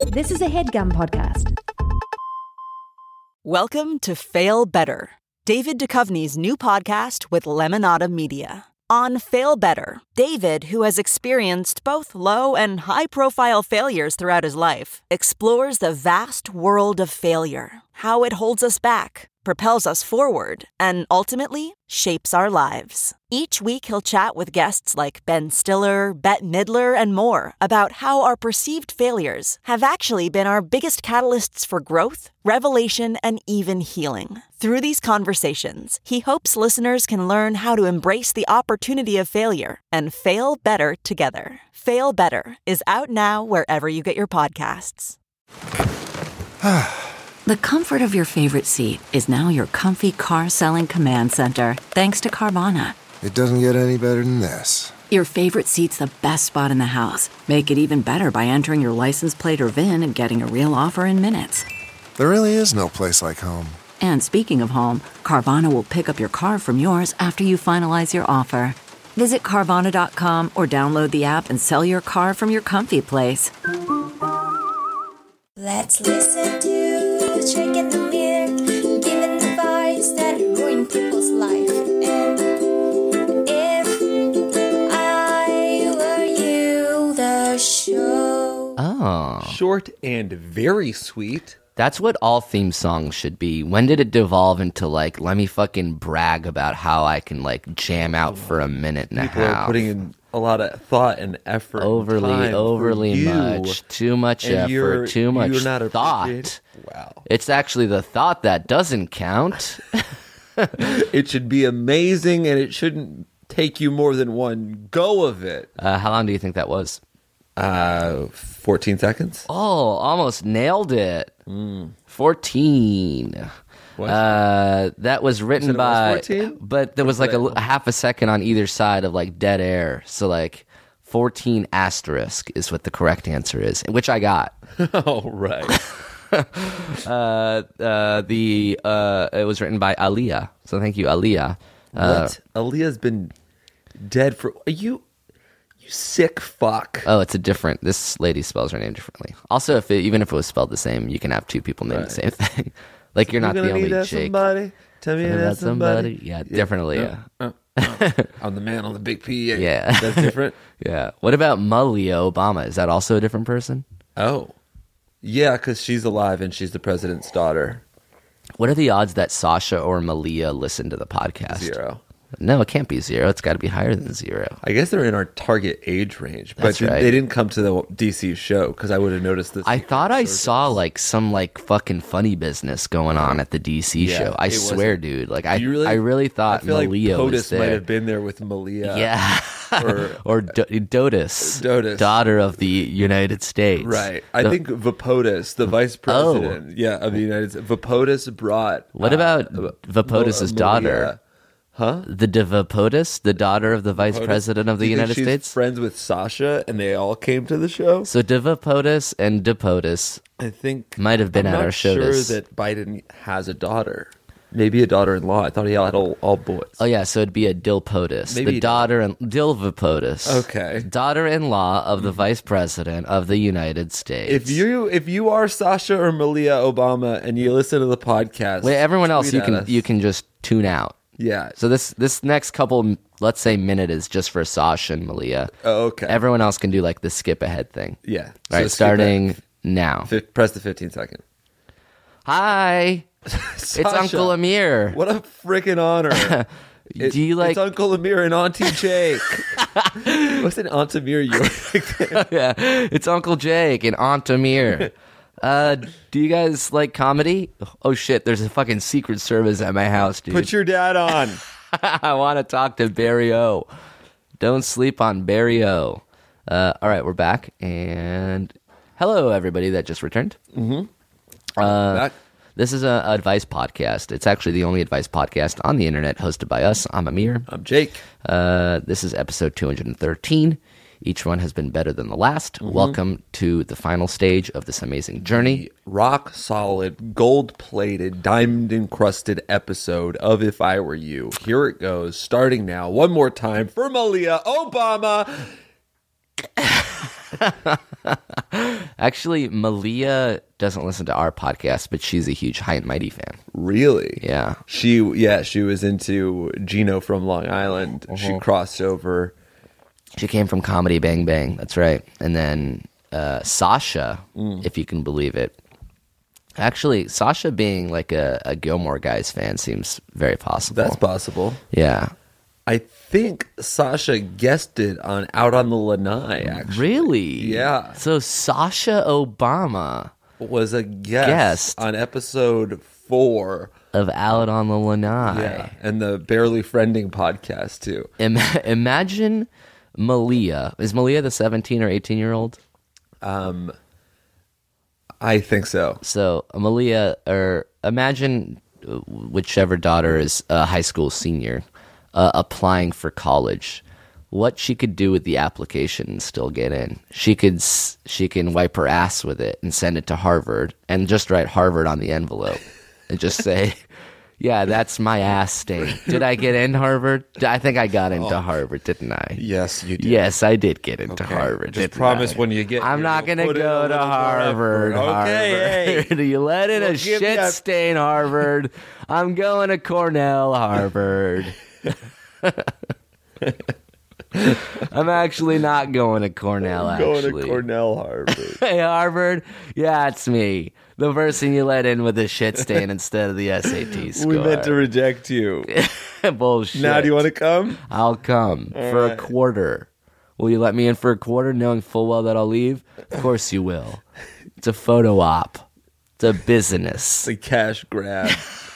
This is a HeadGum podcast. Welcome to Fail Better, David Duchovny's new podcast with Lemonada Media. On Fail Better, David, who has experienced both low and high-profile failures throughout his life, explores the vast world of failure, how it holds us back, propels us forward, and ultimately shapes our lives. Each week he'll chat with guests like Ben Stiller, Bette Midler, and more about how our perceived failures have actually been our biggest catalysts for growth, revelation, and even healing. Through these conversations, he hopes listeners can learn how to embrace the opportunity of failure and fail better together. Fail Better is out now wherever you get your podcasts. The comfort of your favorite seat is now your comfy car selling command center, thanks to Carvana. It doesn't get any better than this. Your favorite seat's the best spot in the house. Make it even better by entering your license plate or VIN and getting a real offer in minutes. There really is no place like home. And speaking of home, Carvana will pick up your car from yours after you finalize your offer. Visit Carvana.com or download the app and sell your car from your comfy place. Let's listen to Trick in the Mirror, giving advice that ruin people's life. And if I were you, the show. Oh. Short and very sweet. That's what all theme songs should be. When did it devolve into, like, let me fucking brag about how I can, like, jam out for a minute and a People half? are putting in a lot of thought and effort. Overly and time for much. Too much and effort. Too much you're not thought. appreciated. Wow. It's actually the thought that doesn't count. It should be amazing, and it shouldn't take you more than one go of it. How long do you think that was? 14 seconds. Oh, almost nailed it. 14. That was written by, 14? but there was like a half a second on either side of like dead air. So like 14 asterisk is what the correct answer is, which I got. Oh, right. It was written by Aaliyah. So thank you, Aaliyah. What? Aaliyah's been dead for... Are you sick fuck? Oh, it's a different... This lady spells her name differently. Also, even if it was spelled the same, you can have two people named the same thing. Like, you're not the only Jake. Somebody? Tell me that's somebody. Yeah, definitely, yeah. I'm the man on the big P. Yeah. That's different? Yeah. What about Malia Obama? Is that also a different person? Oh. Yeah, because she's alive and she's the president's daughter. What are the odds that Sasha or Malia listen to the podcast? 0. No, it can't be 0. It's got to be higher than 0. I guess they're in our target age range, That's but right. they didn't come to the DC show because I would have noticed this. I thought I saw like some like fucking funny business going on at the DC Yeah, show. I it swear, wasn't. dude. Like I really thought I feel Malia like was POTUS there. might have been there with Malia. Yeah. or Dotus. Dotus. Daughter of the United States. Right. I think Vapotus, the vice president of the United States, Vapotus brought... What about Vapotus's daughter? Huh? The Vapotus, the daughter of the vice president of the Do you think United she's States? friends with Sasha and they all came to the show? So Devapotus and Depotus I think... might have been I'm at not our show. sure that Biden has a daughter. Maybe a daughter-in-law. I thought he had all boys. Oh yeah, so it'd be a Dilpotus, Maybe the daughter and Dilvapotus. Okay. Daughter-in-law of the vice president of the United States. If you are Sasha or Malia Obama and you listen to the podcast, Wait, everyone else tweet at us. you can just tune out. Yeah. So this next couple, let's say minute, is just for Sasha and Malia. Oh, okay. Everyone else can do like the skip ahead thing. Yeah. All right, starting now. Press the 15 second. Hi, it's Uncle Amir. What a freaking honor. Do you like? It's Uncle Amir and Auntie Jake. What's an Aunt Amir you're like? Yeah, it's Uncle Jake and Aunt Amir. Do you guys like comedy? Oh shit, there's a fucking Secret Service at my house, dude. Put your dad on. I want to talk to Barry O. Don't sleep on Barry O. All right, we're back, and hello everybody that just returned. Back. This is an advice podcast. It's actually the only advice podcast on the internet hosted by us. I'm Amir. I'm Jake. This is episode 213. Each one has been better than the last. Welcome to the final stage of this amazing journey. Rock solid, gold plated, diamond encrusted episode of If I Were You. Here it goes, starting now. One more time for Malia Obama. Actually, Malia doesn't listen to our podcast, but she's a huge High and Mighty fan. Really? Yeah. She was into Gino from Long Island. She crossed over. She came from Comedy Bang Bang. That's right. And then Sasha, if you can believe it. Actually, Sasha being like a Gilmore Guys fan seems very possible. That's possible. Yeah. I think Sasha guested on Out on the Lanai, actually. Really? Yeah. So Sasha Obama Was a guest on episode 4 of Out on the Lanai. Yeah, and the Barely Friending podcast, too. Imagine Malia. Is Malia the 17 or 18-year-old? I think so. So Malia, or imagine whichever daughter is a high school senior applying for college. What she could do with the application and still get in. She can wipe her ass with it and send it to Harvard and just write Harvard on the envelope and just say, yeah, that's my ass stain. Did I get in Harvard? I think I got into Harvard, didn't I? Yes, you did. Yes, I did get into Harvard. Just promise I? when you get I'm here, not going to you'll put in go a to little Harvard. more effort. Okay, Harvard. You let in We'll a give shit you- stain Harvard. I'm going to Cornell, Harvard. I'm actually not going to Cornell, Going actually. to Cornell, Harvard. Hey, Harvard. Yeah, it's me. The person you let in with a shit stain instead of the SAT score. We meant to reject you. Bullshit. Now, do you want to come? I'll come for a quarter. Will you let me in for a quarter, knowing full well that I'll leave? Of course you will. It's a photo op. It's a business. The cash grab.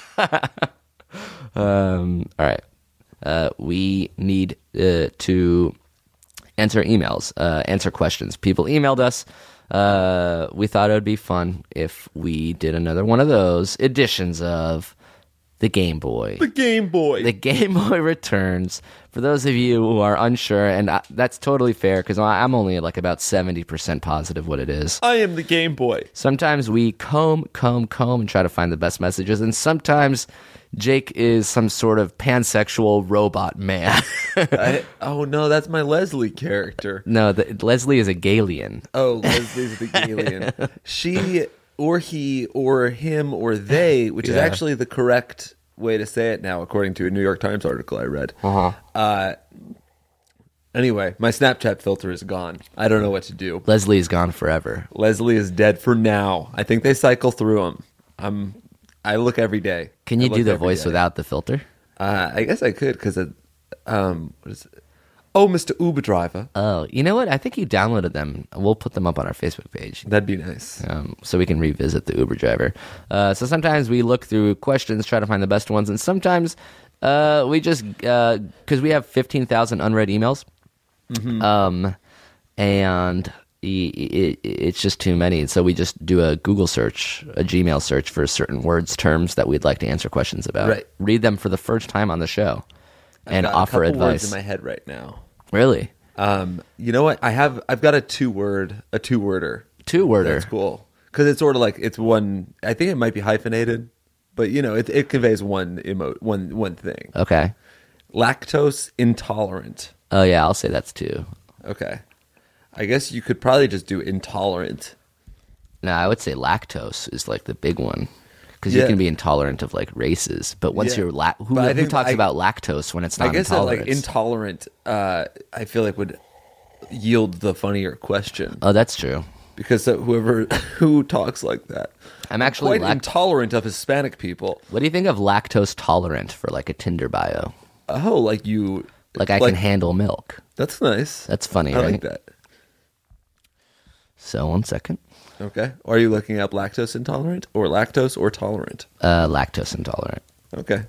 All right. We need to answer emails, answer questions. People emailed us. We thought it would be fun if we did another one of those editions of the Game Boy. The Game Boy. The Game Boy returns. For those of you who are unsure, and that's totally fair because I'm only like about 70% positive what it is. I am the Game Boy. Sometimes we comb and try to find the best messages, and sometimes Jake is some sort of pansexual robot man. Oh, no, that's my Leslie character. No, Leslie is a Galian. Oh, Leslie's the alien. She or he or him or they, which is actually the correct way to say it now, according to a New York Times article I read. Anyway, my Snapchat filter is gone. I don't know what to do. Leslie is gone forever. Leslie is dead for now. I think they cycle through them. I look every day. Can you I do look the every voice day. without the filter? I guess I could because what is it? Oh, Mr. Uber driver. Oh, you know what? I think you downloaded them. We'll put them up on our Facebook page. That'd be nice. So we can revisit the Uber driver. So sometimes we look through questions, try to find the best ones, and sometimes we just because we have 15,000 unread emails, and it's just too many. So we just do a Google search, a Gmail search for certain words, terms that we'd like to answer questions about. Right. Read them for the first time on the show, and Got offer a couple advice. words in my head right now. Really, You know what? I've got a two-worder. two-worder. That's cool because it's sort of like it's one. I think it might be hyphenated, but you know, it conveys one thing. Okay. Lactose intolerant. Oh yeah, I'll say that's two. Okay. I guess you could probably just do intolerant. No, I would say lactose is like the big one because Yeah. you can be intolerant of like races. But once Yeah. you're who But I think talks I- about lactose when it's I not guess that intolerance? like intolerant. I feel like would yield the funnier question Oh, that's true. because who talks like that. I'm actually quite intolerant of Hispanic people. What do you think of lactose tolerant for like a Tinder bio? Oh, like you. Like I can handle milk. That's nice. That's funny, I right? like that. So 1 second. Okay. Are you looking up lactose intolerant or lactose or tolerant? Lactose intolerant. Okay.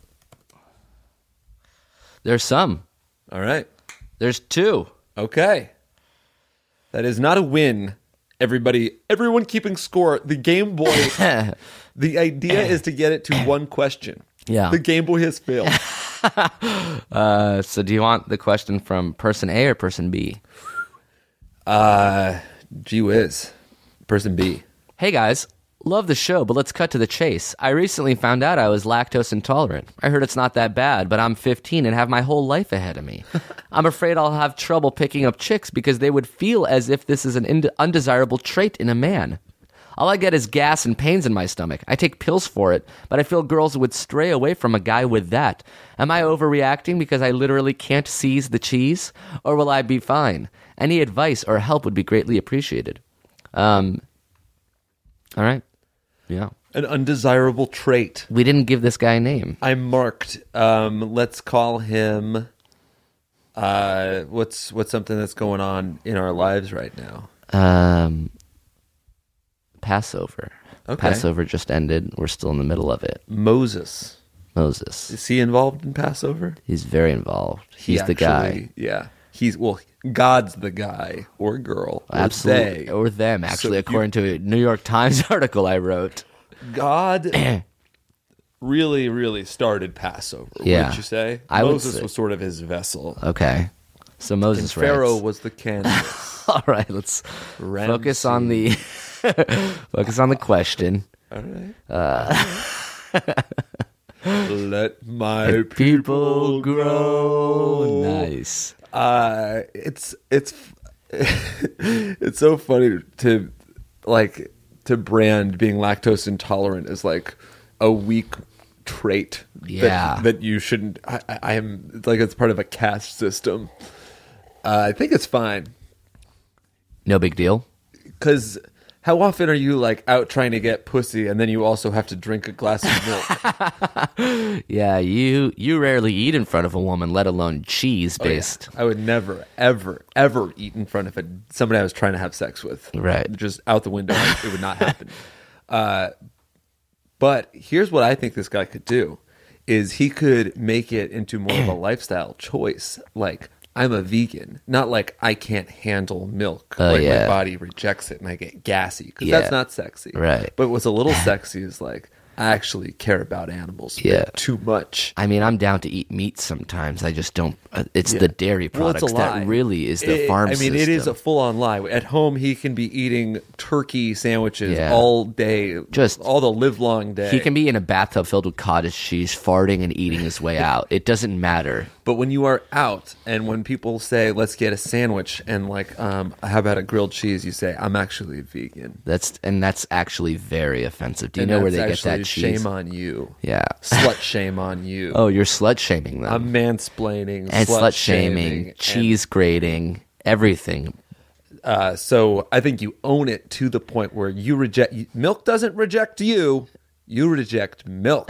There's some. All right. There's two. Okay. That is not a win. Everyone keeping score. The Game Boy. The idea is to get it to one question. Yeah. The Game Boy has failed. So do you want the question from person A or person B? Gee whiz. Person B. Hey guys, Love the show, but let's cut to the chase. I recently found out I was lactose intolerant. I heard it's not that bad, but I'm 15 and have my whole life ahead of me. I'm afraid I'll have trouble picking up chicks because they would feel as if this is an undesirable trait in a man. All I get is gas and pains in my stomach. I take pills for it, but I feel girls would stray away from a guy with that. Am I overreacting because I literally can't seize the cheese? Or will I be fine? Any advice or help would be greatly appreciated. All right. Yeah. An undesirable trait. We didn't give this guy a name. I marked. Let's call him. What's something that's going on in our lives right now? Passover. Okay. Passover just ended. We're still in the middle of it. Moses. Moses. Is he involved in Passover? He's very involved. He's the guy. Yeah. God's the guy or girl. Or Absolutely. they. Or them, actually, So according to a New York Times article I wrote. God really, really started Passover, Yeah. wouldn't you say? I would Moses say- was sort of his vessel. Okay. So Moses And Pharaoh writes. was the candidate. All right, let's focus on the focus on the question. All right. Let my People grow. Nice. It's it's so funny to brand being lactose intolerant as like a weak trait. Yeah. That you shouldn't. I am it's like it's part of a caste system. I think it's fine No big deal. because how often are you like out trying to get pussy and then you also have to drink a glass of milk? Yeah, you rarely eat in front of a woman, let alone cheese based. I would never, ever, ever eat in front of somebody I was trying to have sex with. Right. Just out the window. It would not happen. But here's what I think this guy could do is he could make it into more of a lifestyle choice. Like, I'm a vegan. Not like I can't handle milk. Like yeah. my body rejects it and I get gassy. Because Yeah. that's not sexy. Right. But what's a little sexy is like, I actually care about animals Yeah. too much. I mean, I'm down to eat meat sometimes. I just don't. It's the dairy Well, it's products a lie. that really is the farm I mean, it is system. a full-on lie. At home, he can be eating turkey sandwiches Yeah. all day, Just- all the live-long day. He can be in a bathtub filled with cottage cheese, farting and eating his way out. It doesn't matter. But when you are out, and when people say, "Let's get a sandwich," and like, how about a grilled cheese? You say, "I'm actually a vegan." That's actually very offensive. Do you And know where that's they get that actually cheese? Shame on you. Yeah. Slut shame on you. Oh, you're slut shaming them. I'm mansplaining, and slut slut shaming, cheese grating, everything. So I think you own it to the point where you reject milk. Doesn't reject you. You reject milk.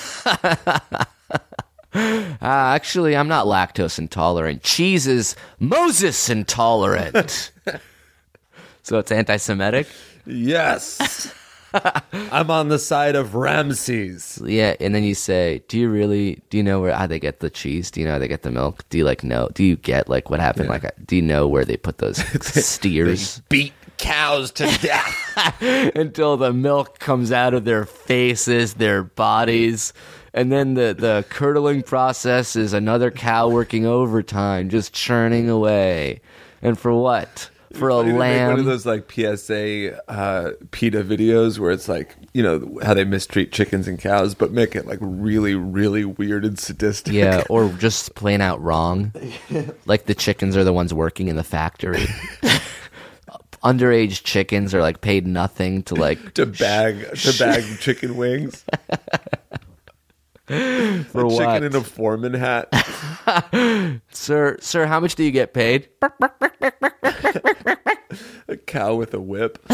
Actually, I'm not lactose intolerant. Cheese is Moses intolerant. So it's anti-Semitic? Yes. I'm on the side of Ramses. Yeah, and then you say, do you know how they get the cheese? Do you know how they get the milk? Do you know? Do you get what happened? Do you know where they put those steers? Beat cows to death. Until the milk comes out of their faces, their bodies. And then the curdling process is another cow working overtime, just churning away. And for what? For a Make one of lamb. those PSA PETA videos where it's how they mistreat chickens and cows, but make it really, really weird and sadistic. Yeah, or just plain out wrong. Like the chickens are the ones working in the factory. Underage chickens are paid nothing to to bag chicken wings. For a what? chicken in a foreman hat. Sir, how much do you get paid? A cow with a whip.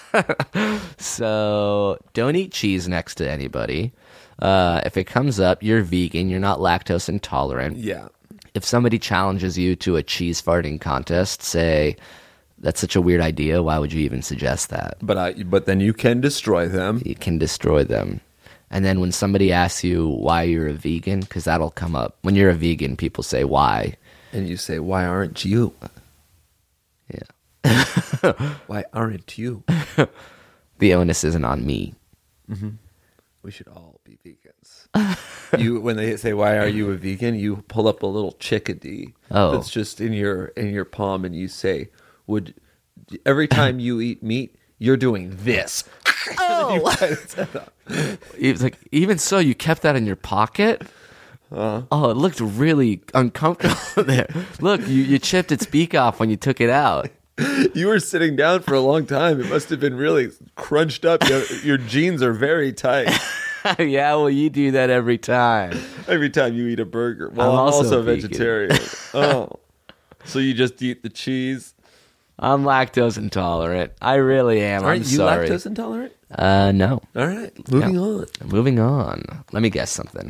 So don't eat cheese next to anybody. If it comes up, you're vegan, you're not lactose intolerant. Yeah. If somebody challenges you to a cheese farting contest, say, that's such a weird idea, why would you even suggest that? But then you can destroy them. You can destroy them. And then when somebody asks you why you're a vegan, because that'll come up. When you're a vegan, people say, why? And you say, why aren't you? Yeah. Why aren't you? The onus isn't on me. We should all be vegans. When they say, why are you a vegan? You pull up a little chickadee that's just in your palm and you say, every time you eat meat, you're doing this. He was like, even so, you kept that in your pocket? Oh, it looked really uncomfortable there. Look, you chipped its beak off when you took it out. You were sitting down for a long time. It must have been really crunched up. Your jeans are very tight. Yeah, well, you do that every time. Every time you eat a burger. Well, I'm also vegan. vegetarian. Oh. So you just eat the cheese? I'm lactose intolerant. I really am. I'm sorry. You lactose intolerant? No. All right. Moving on. Moving on. Let me guess something.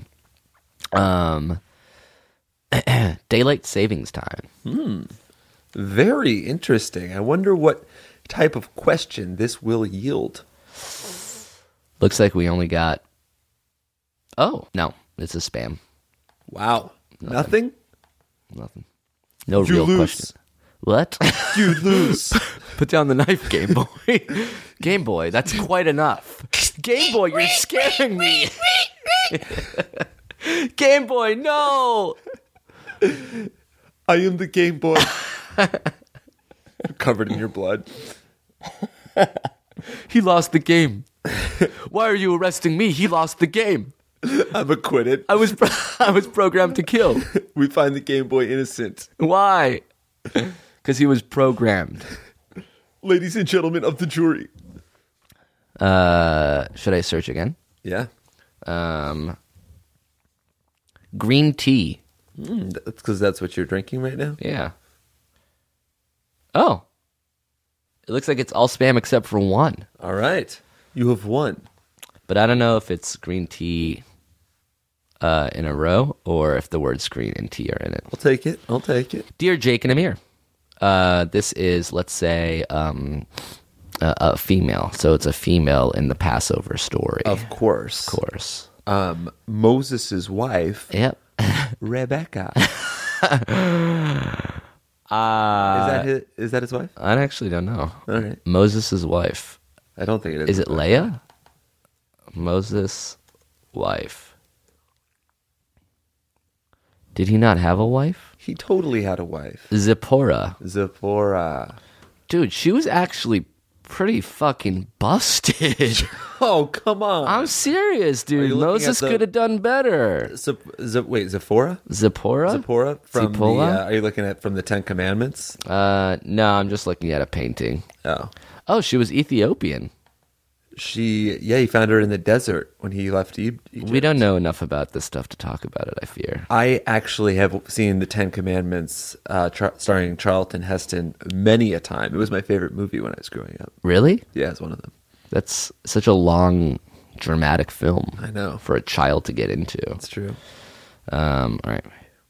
Daylight savings time. Very interesting. I wonder what type of question this will yield. Looks like we only got... Oh, no. It's a spam. Wow. Nothing? Nothing. No You real lose. question. What? You lose. Put down the knife, Game Boy. Game Boy, that's quite enough. Game Boy, you're scaring me. Game Boy, no! I am the Game Boy. Covered in your blood. He lost the game. Why are you arresting me? He lost the game. I'm acquitted. I was programmed to kill. We find the Game Boy innocent. Why? Because he was programmed. Ladies and gentlemen of the jury. Should I search again? Yeah. Green tea. That's because that's what you're drinking right now? Yeah. Oh. It looks like it's all spam except for one. All right. You have won. But I don't know if it's green tea in a row or if the words green and tea are in it. I'll take it. I'll take it. Dear Jake and Amir, this is, let's say, a female. So it's a female in the Passover story. Of course. Of course. Moses' wife, Yep. Rebecca. Is that his wife? I actually don't know. All right. Moses' wife. I don't think it is. Is it Leah? Moses' wife. Did he not have a wife? He totally had a wife. Zipporah. Zipporah. Dude, she was actually pretty fucking busted. Oh, come on. I'm serious, Are you dude. looking Moses at the- could have done better. Wait, Zipporah? Zipporah? Zipporah? From the, Zipporah? are you looking at from the Ten Commandments? No, I'm just looking at a painting. Oh. Oh, she was Ethiopian. He found her in the desert when he left Egypt. We don't know enough about this stuff to talk about it, I fear. I actually have seen the Ten Commandments starring Charlton Heston many a time. It was my favorite movie when I was growing up. Really? Yeah, it's one of them. That's such a long, dramatic film. I know. For a child to get into. It's true. All right.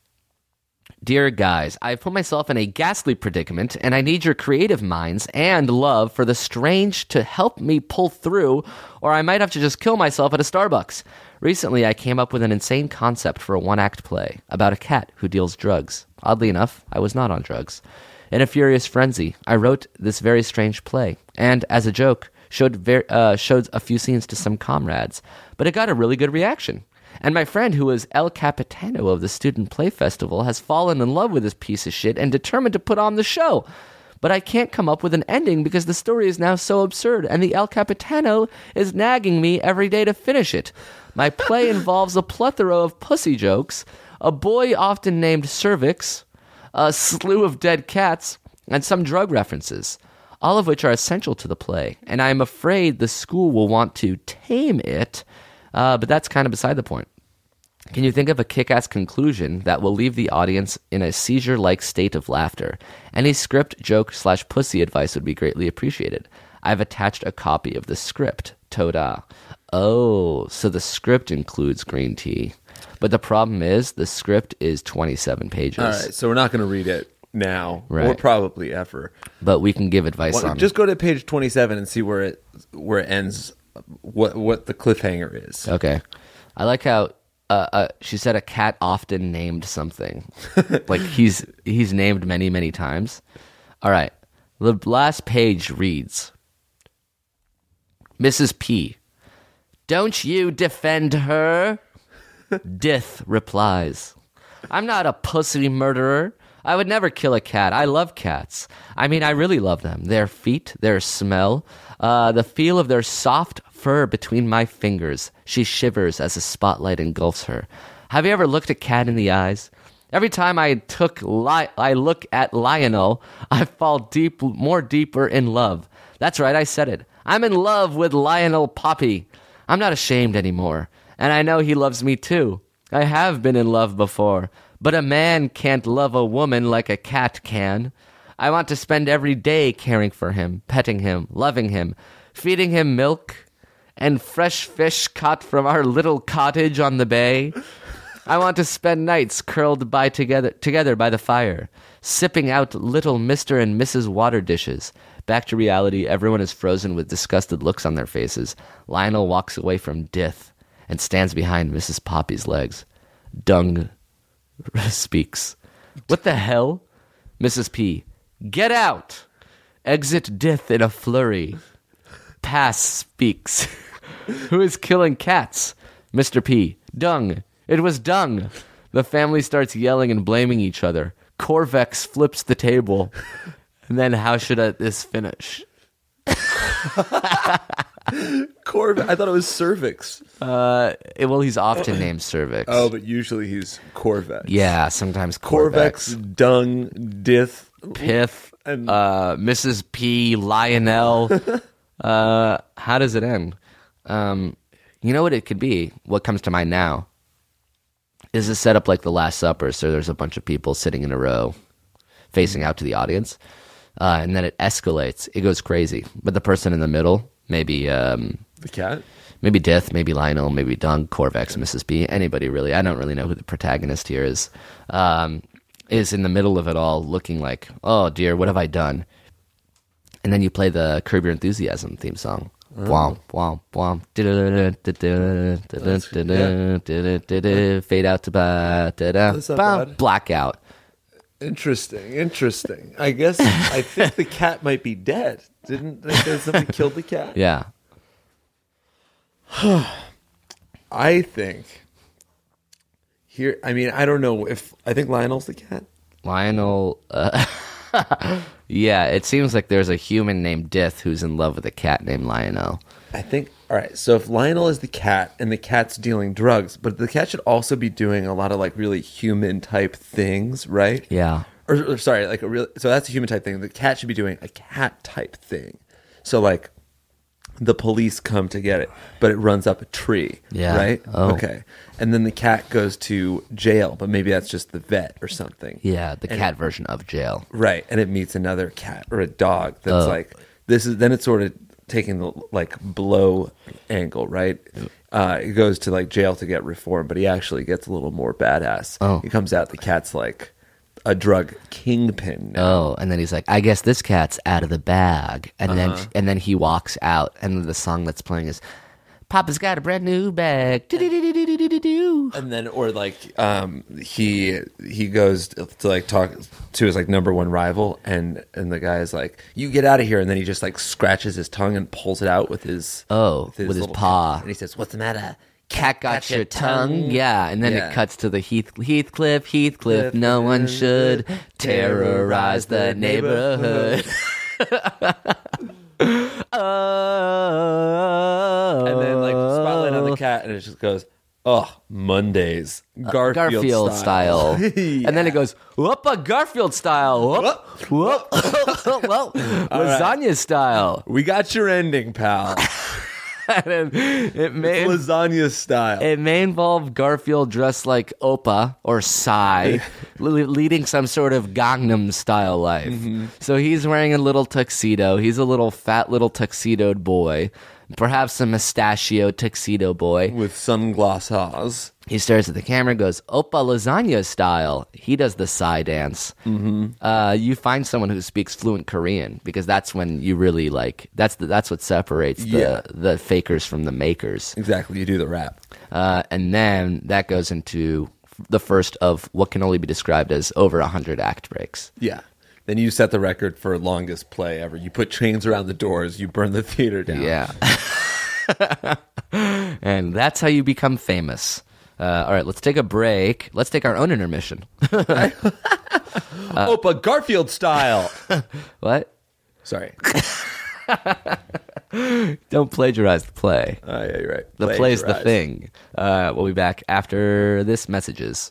Dear guys, I've put myself in a ghastly predicament, and I need your creative minds and love for the strange to help me pull through, or I might have to just kill myself at a Starbucks. Recently, I came up with an insane concept for a one-act play about a cat who deals drugs. Oddly enough, I was not on drugs. In a furious frenzy, I wrote this very strange play, and as a joke, showed a few scenes to some comrades, but it got a really good reaction. And my friend, who was El Capitano of the Student Play Festival, has fallen in love with this piece of shit and determined to put on the show. But I can't come up with an ending because the story is now so absurd, and the El Capitano is nagging me every day to finish it. My play involves a plethora of pussy jokes, a boy often named Cervix, a slew of dead cats, and some drug references, all of which are essential to the play. And I'm afraid the school will want to tame it, but that's kind of beside the point. Can you think of a kick-ass conclusion that will leave the audience in a seizure-like state of laughter? Any script, joke, / pussy advice would be greatly appreciated. I've attached a copy of the script. Toda. Oh, so the script includes green tea. But the problem is, the script is 27 pages. All right, so we're not going to read it now, or Right. probably ever. But we can give advice on Just go to page 27 and see where it ends. What the cliffhanger is. Okay. I like how she said a cat often named something. Like he's named many, many times. All right. The last page reads, Mrs. P, don't you defend her? Dith replies, I'm not a pussy murderer. I would never kill a cat. I love cats. I mean, I really love them. Their feet, their smell, the feel of their soft fur between my fingers. She shivers as the spotlight engulfs her. Have you ever looked a cat in the eyes? Every time I look at Lionel, I fall more deeper in love. That's right, I said it. I'm in love with Lionel Poppy. I'm not ashamed anymore, and I know he loves me too. I have been in love before, but a man can't love a woman like a cat can. I want to spend every day caring for him, petting him, loving him, feeding him milk and fresh fish caught from our little cottage on the bay. I want to spend nights curled together by the fire, sipping out little Mr. and Mrs. Water dishes. Back to reality, everyone is frozen with disgusted looks on their faces. Lionel walks away from Dith and stands behind Mrs. Poppy's legs. Dung speaks. What the hell? Mrs. P. Get out! Exit Dith in a flurry. Pass speaks. Who is killing cats? Mr. P. Dung. It was Dung. The family starts yelling and blaming each other. Corvex flips the table. And then how should this finish? I thought it was cervix. Well, he's often named Cervix. Oh, but usually he's Corvex. Yeah, sometimes Corvex, Corvex. Dung, Dith, Piff, Mrs. P, Lionel. How does it end? You know what it could be? What comes to mind now is a setup like The Last Supper. So there's a bunch of people sitting in a row facing out to the audience. And then it escalates. It goes crazy. But the person in the middle, maybe the cat? Maybe Dith, maybe Lionel, maybe Dung, Corvex, Mrs. B, anybody really. I don't really know who the protagonist here is in the middle of it all looking like, oh dear, what have I done? And then you play the Curb Your Enthusiasm theme song. Womp, womp, womp. Fade out to blackout. Interesting. I guess I think the cat might be dead. Didn't they say somebody killed the cat? Yeah. I think here. I mean, I don't know if I think Lionel's the cat. Lionel. Yeah, it seems like there's a human named Dith who's in love with a cat named Lionel. I think. All right. So if Lionel is the cat and the cat's dealing drugs, but the cat should also be doing a lot of like really human type things, right? Yeah. Or sorry, like a real. So that's a human type thing. The cat should be doing a cat type thing. So like, the police come to get it, but it runs up a tree. Yeah. Right. Oh. Okay. And then the cat goes to jail, but maybe that's just the vet or something. Yeah, the cat version of jail. Right. And it meets another cat or a dog that's like this is. Then it's sort of taking the like blow angle, right? It goes to like jail to get reform, but he actually gets a little more badass. Oh. He comes out, the cat's like a drug kingpin now. Oh, and then he's like, I guess this cat's out of the bag. And then he walks out, and the song that's playing is Papa's got a brand new bag. And then, or like, he goes to like talk to his like number one rival, and the guy is like, "You get out of here!" And then he just like scratches his tongue and pulls it out with his with his little paw. and he says, "What's the matter? Cat got your tongue?" Yeah, and then it cuts to the Heathcliff. No one should terrorize the neighborhood. And then like spotlight on the cat, and it just goes, "Oh, Mondays, Garfield style." Yeah. And then it goes, whoop, a Garfield style. Whoop, whoop, whoop, lasagna style. We got your ending, pal. And it may Lasagna style. It may involve Garfield dressed like Oppa or Psy, leading some sort of Gangnam style life. Mm-hmm. So he's wearing a little tuxedo. He's a little fat little tuxedoed boy, perhaps a mustachio tuxedo boy with sunglasses. He stares at the camera and goes, Oppa lasagna style. He does the Psy dance. Mm-hmm. You find someone who speaks fluent Korean, because that's when you really like, that's what separates the fakers from the makers. Exactly. You do the rap. And then that goes into the first of what can only be described as over 100 act breaks. Yeah. Then you set the record for longest play ever. You put chains around the doors. You burn the theater down. Yeah. And that's how you become famous. All right, let's take a break. Let's take our own intermission. Opa Garfield style. What? Sorry. Don't plagiarize the play. Oh, yeah, you're right. The play's the Plagiarize. thing. We'll be back after this messages.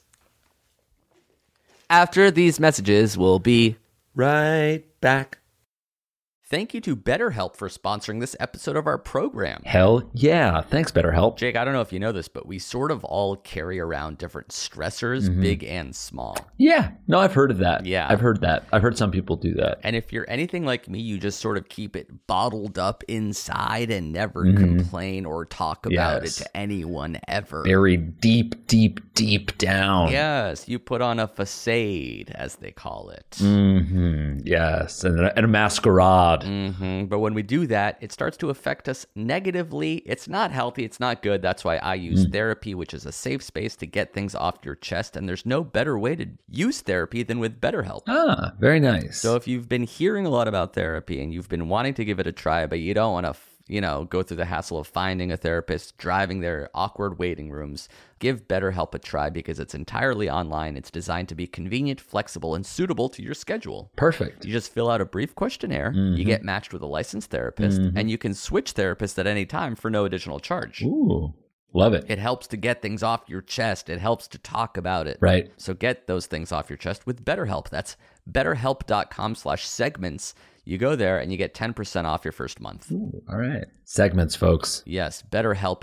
After these messages, we'll be Right back. Thank you to BetterHelp for sponsoring this episode of our program. Hell yeah. Thanks, BetterHelp. Jake, I don't know if you know this, but we sort of all carry around different stressors, big and small. Yeah. No, I've heard of that. Yeah. I've heard that. I've heard some people do that. And if you're anything like me, you just sort of keep it bottled up inside and never complain or talk about Yes. it to anyone ever. Buried deep, deep, deep down. Yes, you put on a facade, as they call it. Mm-hmm. Yes. And a masquerade. But when we do that, it starts to affect us negatively. It's not healthy. It's not good. That's why I use therapy, which is a safe space to get things off your chest. And there's no better way to use therapy than with BetterHelp. Ah, very nice. So if you've been hearing a lot about therapy and you've been wanting to give it a try, but you don't want to, go through the hassle of finding a therapist, driving their awkward waiting rooms, give BetterHelp a try because it's entirely online. It's designed to be convenient, flexible, and suitable to your schedule. Perfect. You just fill out a brief questionnaire, you get matched with a licensed therapist, and you can switch therapists at any time for no additional charge. Ooh, love it. It helps to get things off your chest. It helps to talk about it. Right. So get those things off your chest with BetterHelp. That's betterhelp.com/segments. You go there and you get 10% off your first month. Ooh, all right. Segments, folks. Yes, BetterHelp,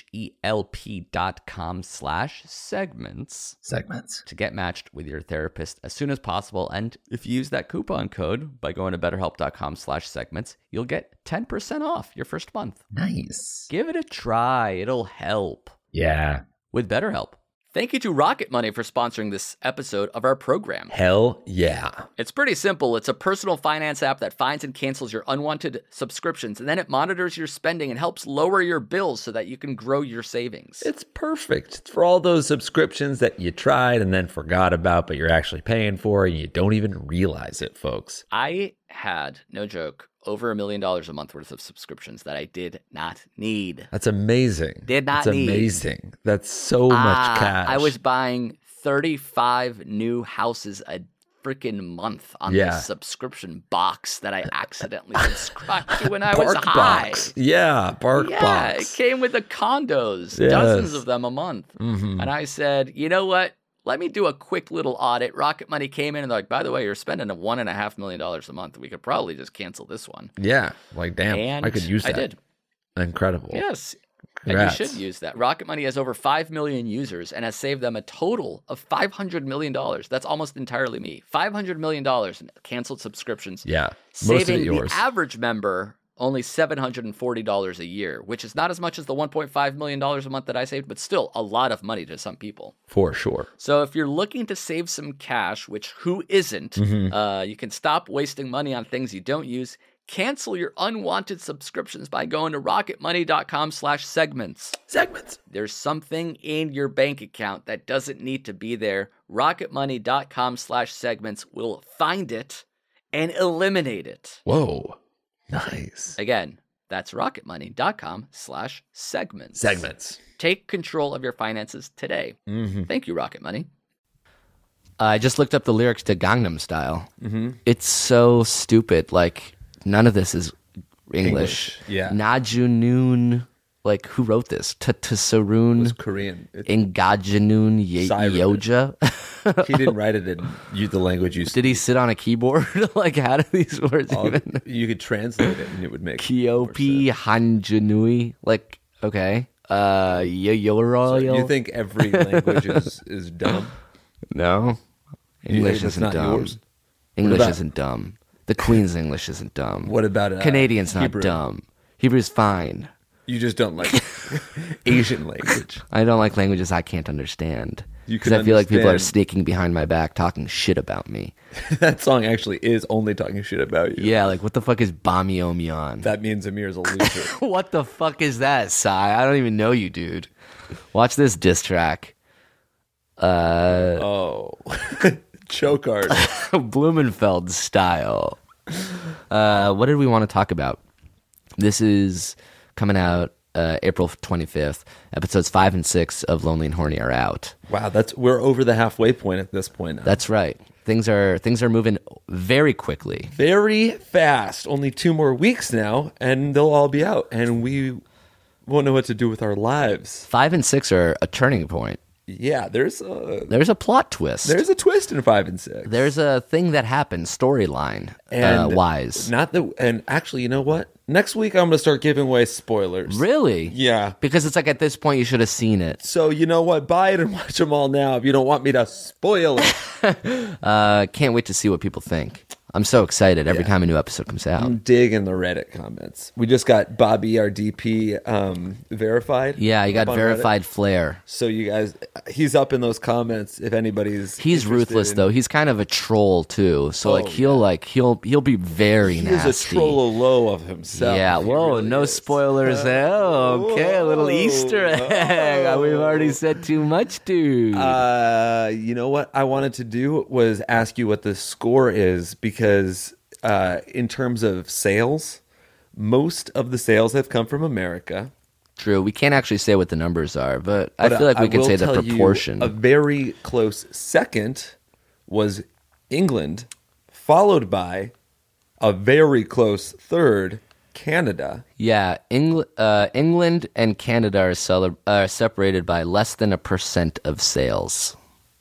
HELP.com/segments Segments. to get matched with your therapist as soon as possible. And if you use that coupon code by going to betterhelp.com/segments, you'll get 10% off your first month. Nice. Give it a try. It'll help Yeah. with BetterHelp. Thank you to Rocket Money for sponsoring this episode of our program. Hell yeah. It's pretty simple. It's a personal finance app that finds and cancels your unwanted subscriptions, and then it monitors your spending and helps lower your bills so that you can grow your savings. It's perfect. It's for all those subscriptions that you tried and then forgot about, but you're actually paying for and you don't even realize it, folks. I had, no joke, over $1 million a month worth of subscriptions that I did not need. That's amazing. Did not That's need. amazing. That's so much cash. I was buying 35 new houses a freaking month on Yeah. this subscription box that I accidentally subscribed to when I was Bark high. Box. Yeah, Bark Yeah, Box. it came with the condos, Yes. dozens of them a month. Mhm. And I said, you know what? Let me do a quick little audit. Rocket Money came in and they're like, by the way, you're spending $1.5 million a month. We could probably just cancel this one. Yeah, like damn, And I could use that. I did. Incredible. Yes. Congrats. And you should use that. Rocket Money has over 5 million users and has saved them a total of $500 million. That's almost entirely me. $500 million in canceled subscriptions. Yeah, most of Saving it yours. the average member only $740 a year, which is not as much as the $1.5 million a month that I saved, but still a lot of money to some people. For sure. So if you're looking to save some cash, which who isn't, you can stop wasting money on things you don't use. Cancel your unwanted subscriptions by going to rocketmoney.com/segments. Segments. There's something in your bank account that doesn't need to be there. Rocketmoney.com/segments will find it and eliminate it. Whoa. Nice. Again, that's rocketmoney.com/segments. Segments. Take control of your finances today. Mm-hmm. Thank you, Rocket Money. I just looked up the lyrics to Gangnam Style. It's so stupid. Like, none of this is English. Yeah. Najunun, like, who wrote this? Tasarun It's Korean. Ingajanun Siren. Yoja. He didn't write it in the language you Did he sit on a keyboard? Like, how do these words all- even? You could translate it and it would make Kyopi Hanjanui. Like, okay. Yoro. You think every language is dumb? No. You English think it's isn't not dumb. yours? English about- isn't dumb. The Queen's English isn't dumb. What about Canadian's not Hebrew? dumb. Hebrew's fine. You just don't like Asian language. I don't like languages I can't understand. You Because can I feel like people are understand- sneaking behind my back talking shit about me. That song actually is only talking shit about you. Yeah, like what the fuck is Bamiomion? That means Amir's a loser. What the fuck is that, Sai? I don't even know you, dude. Watch this diss track. Oh. Choke art. Blumenfeld style. What did we want to talk about? This is coming out April 25th. Episodes 5 and 6 of Lonely and Horny are out. Wow, we're over the halfway point at this point now. That's right. Things are moving very quickly. Very fast. Only 2 more weeks now, and they'll all be out, and we won't know what to do with our lives. 5 and 6 are a turning point. Yeah, there's a plot twist. There's a twist in 5 and 6. There's a thing that happens storyline wise. And actually, you know what? Next week I'm going to start giving away spoilers. Really? Yeah. Because it's like at this point you should have seen it. So you know what? Buy it and watch them all now if you don't want me to spoil it. Can't wait to see what people think. I'm so excited every time a new episode comes out. I'm digging the Reddit comments. We just got Bobby, our DP, verified. Yeah, you got verified Reddit. Flair. So you guys, he's up in those comments if anybody's He's ruthless though. He's kind of a troll too. So he'll be very nasty. He's a troll of himself. Yeah. Whoa, really no spoilers. Okay, a little Easter egg. We've already said too much, dude. You know what I wanted to do was ask you what the score is, because in terms of sales, most of the sales have come from America. True. We can't actually say what the numbers are, but I feel like we can say the proportion. A very close second was England, followed by a very close third, Canada. Yeah, England and Canada are separated by less than 1% of sales.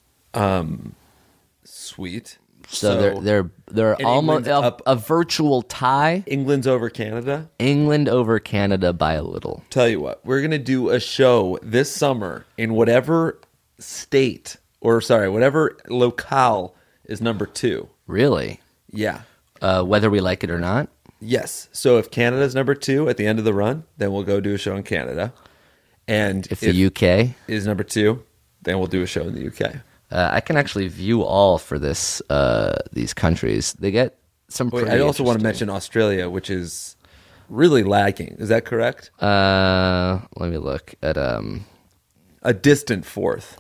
Sweet. So they're almost a virtual tie. England's over Canada? England over Canada by a little. Tell you what, we're going to do a show this summer in whatever state, whatever locale is number 2. Really? Yeah. Whether we like it or not? Yes. So if Canada's number 2 at the end of the run, then we'll go do a show in Canada. And if the UK is number 2, then we'll do a show in the UK. I can actually view all for these countries. They get some pretty I also want to mention Australia, which is really lagging. Is that correct? Let me look at a distant fourth.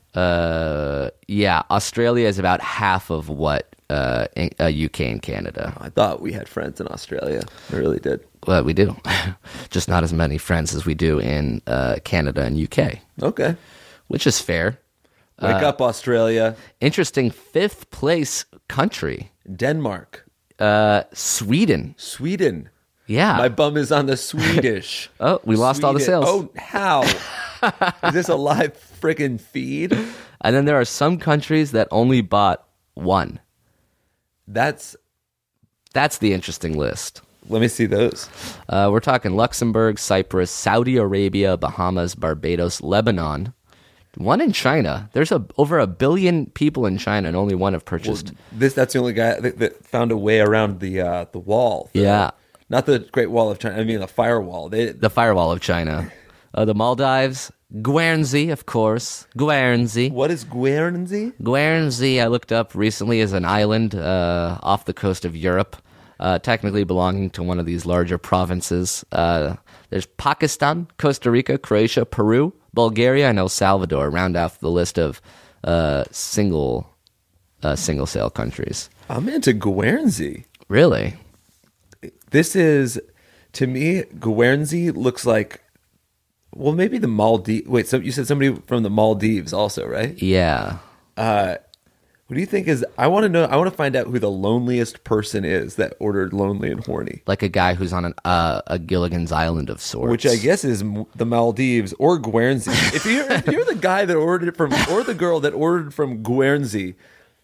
Yeah, Australia is about half of what UK and Canada. I thought we had friends in Australia. I really did. Well, we do. Just not as many friends as we do in Canada and UK. Okay. Which is fair. Wake up, Australia. Interesting 5th place country. Denmark. Sweden. Sweden. Yeah. My bum is on the Swedish. Oh, we lost all the sales. Oh, how? Is this a live friggin' feed? And then there are some countries that only bought 1. That's the interesting list. Let me see those. We're talking Luxembourg, Cyprus, Saudi Arabia, Bahamas, Barbados, Lebanon. 1 in China. There's over 1 billion people in China, and only 1 have purchased. Well, that's the only guy that found a way around the wall. Yeah. Not the Great Wall of China. I mean the firewall. The firewall of China. The Maldives, Guernsey, of course. Guernsey. What is Guernsey? Guernsey, I looked up recently, is an island off the coast of Europe, technically belonging to one of these larger provinces. There's Pakistan, Costa Rica, Croatia, Peru, Bulgaria, and El Salvador round off the list of single sale countries. I'm into Guernsey. Really? This is, to me, Guernsey looks like, well, maybe the Maldives. Wait, so you said somebody from the Maldives also, right? Yeah. What do you think is, I want to find out who the loneliest person is that ordered Lonely and Horny. Like a guy who's on a Gilligan's Island of sorts. Which I guess is the Maldives or Guernsey. If you're the guy that ordered it from, or the girl that ordered from Guernsey,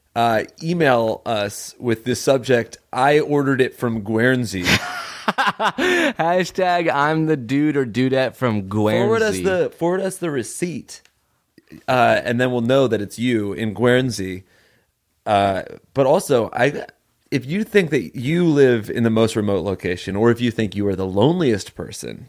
email us with the subject, I ordered it from Guernsey. Hashtag I'm the dude or dudette from Guernsey. Forward us the receipt. And then we'll know that it's you in Guernsey. But also, if you think that you live in the most remote location, or if you think you are the loneliest person,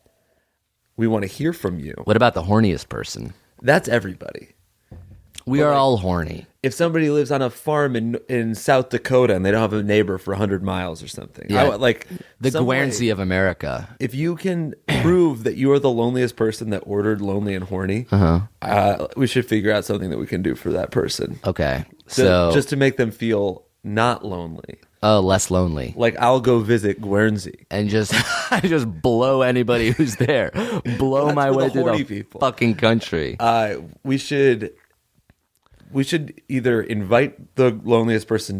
we want to hear from you. What about the horniest person? That's everybody. We are all horny. If somebody lives on a farm in South Dakota and they don't have a neighbor for 100 miles or something. Yeah, the some Guernsey way, of America. If you can prove that you are the loneliest person that ordered Lonely and Horny, we should figure out something that we can do for that person. Okay. So just to make them feel not lonely. Oh, less lonely. Like, I'll go visit Guernsey. And just blow anybody who's there. Blow my way through the fucking country. We should we should either invite the loneliest person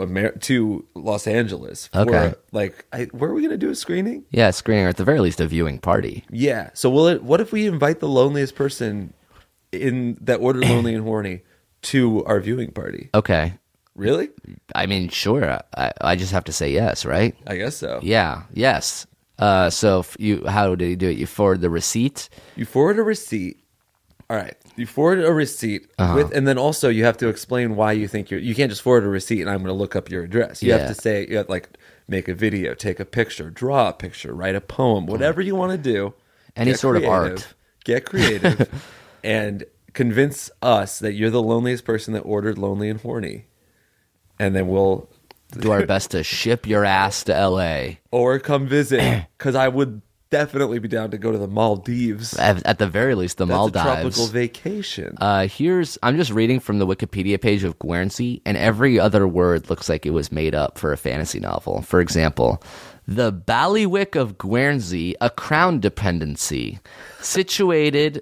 to Los Angeles. Okay. Where are we going to do a screening? Yeah, screening, or at the very least, a viewing party. Yeah. So what if we invite the loneliest person that ordered Lonely and Horny to our viewing party? Okay. Really? I mean, sure. I just have to say yes, right? I guess so. Yeah. Yes. So how did you do it? You forward the receipt? You forward a receipt. All right. You forward a receipt and then also you have to explain why you think you can't just forward a receipt and I'm going to look up your address. You have to say, you have make a video, take a picture, draw a picture, write a poem, whatever you want to do. Any sort of art. Get creative and convince us that you're the loneliest person that ordered Lonely and Horny. And then we'll do our best to ship your ass to LA. Or come visit, because I would definitely be down to go to the Maldives. At the very least, the Maldives. That's a tropical vacation. I'm just reading from the Wikipedia page of Guernsey, and every other word looks like it was made up for a fantasy novel. For example, the Bailiwick of Guernsey, a crown dependency, situated